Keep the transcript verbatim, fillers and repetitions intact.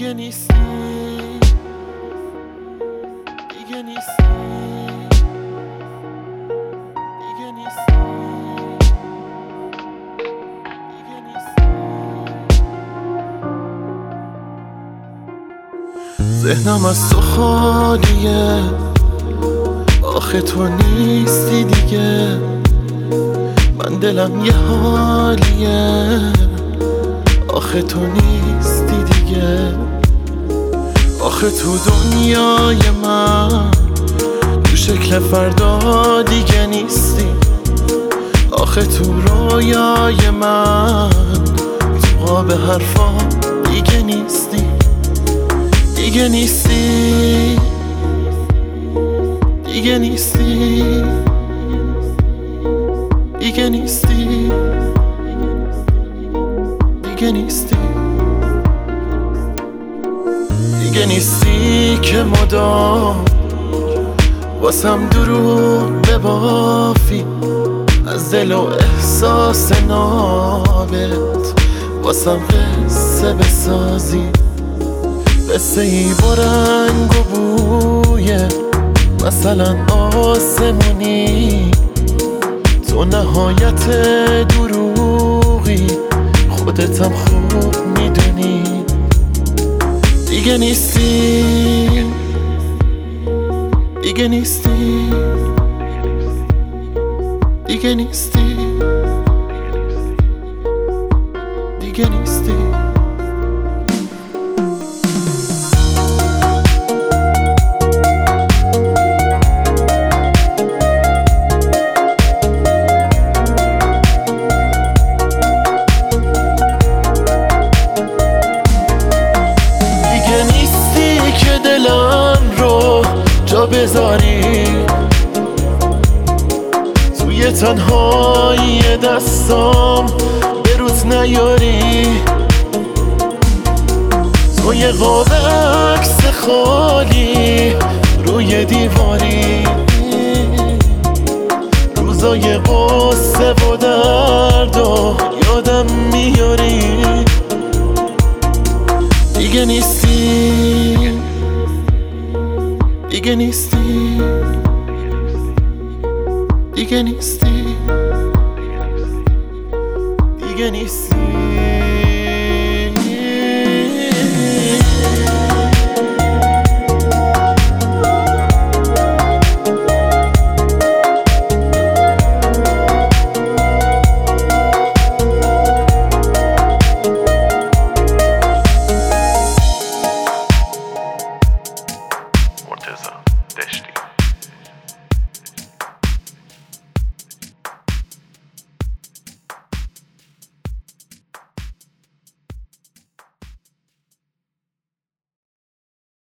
دیگه نیستی، دیگه نیستی، دیگه نیستی، دیگه نیستی. ذهنم از تو خالیه، آخه تو نیستی دیگه. من دلم یه حالیه، آخه تو نیستی دیگه. آخه تو دنیای من تو شکل فردا دیگه نیستی. آخه تو رویای من تو قاب حرفا دیگه نیستی، دیگه نیستی، دیگه نیستی، دیگه نیستی، دیگه نیستی، دیگه نیستی که مدام واسم دروغ ببافی، از دل و احساس نابت واسم قصه بسازی. قصه ای برنگ و بویه، مثلا آسمونی، تو نهایت دروغی، خودتم خوب میدونی. دیگه نیستی، دیگه نیستی، دیگه نیستی، دیگه نیستی. دلم رو جا بذاری توی تنهایی دستام، به روت نیاری. تو یه قاب عکس خالی روی دیواری، روزای قصه و درد و یادم میاری. دیگه نیستی، دیگه نیستی، دیگه نیستی، دیگه نیستی.